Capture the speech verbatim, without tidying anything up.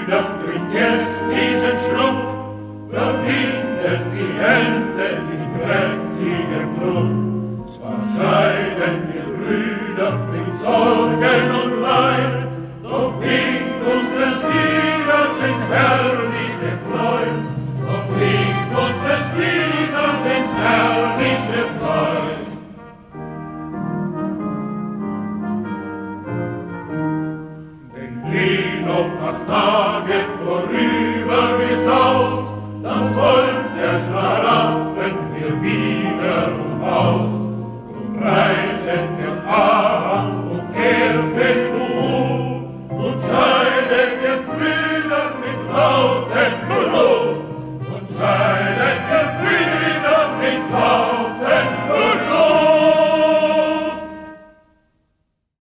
Doch trinkt jetzt diesen Schluck, verbindet die Hände in kräftigem Druck. Zwar scheiden wir Brüder mit Sorgen und Leid, doch bringt uns des Wieders ins herrliche Freud, doch bringt uns des Wieders ins herrliche Freud. Denn je noch acht Tage vor